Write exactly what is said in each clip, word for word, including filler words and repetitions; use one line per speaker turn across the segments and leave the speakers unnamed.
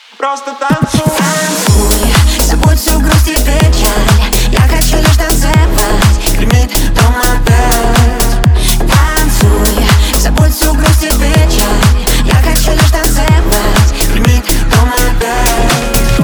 Просто танцуй.
Танцуй, забудь всю грусть и печаль. Я хочу лишь танцевать, гремит дом опять. Танцуй, забудь всю грусть и печаль. Я хочу лишь танцевать, гремит дом опять.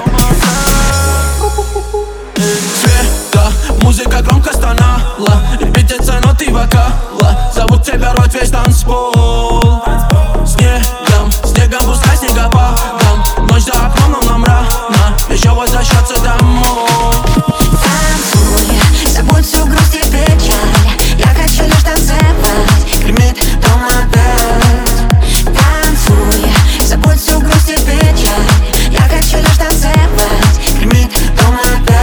Света, музыка громко стонала, репетиция ноты вокала. Зовут тебя рвать весь танцпол. Снегом, снегом пускай снегопадом. Ночь за окном, но нам рано еще возвращаться домой.
Танцуй, забудь всю грусть и печаль. Я хочу лишь танцевать, гремит дом опять. Танцуй, забудь всю грусть и печаль. Я хочу лишь танцевать, гремит дом опять.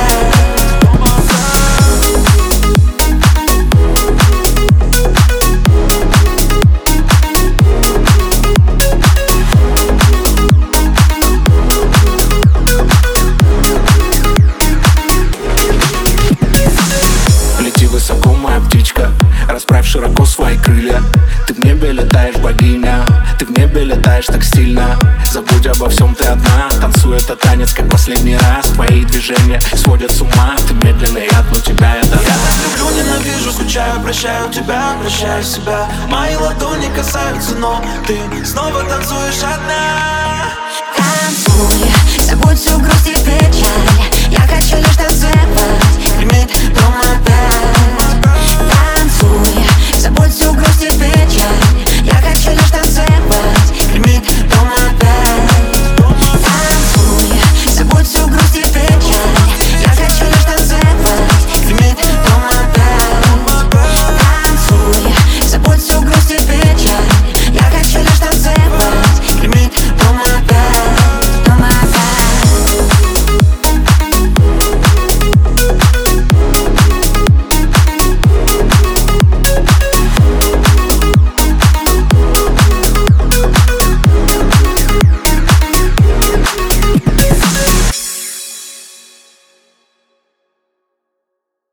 Высоко, моя птичка, расправь широко свои крылья. Ты в небе летаешь, богиня. Ты в небе летаешь так стильно. Забудь обо всем, ты одна. Танцуй этот танец, как последний раз. Твои движения сводят с ума. Ты медленный ад, но тебя это.
Я так люблю, ненавижу, скучаю, прощаю тебя, прощаю себя. Мои ладони касаются, но ты снова танцуешь одна.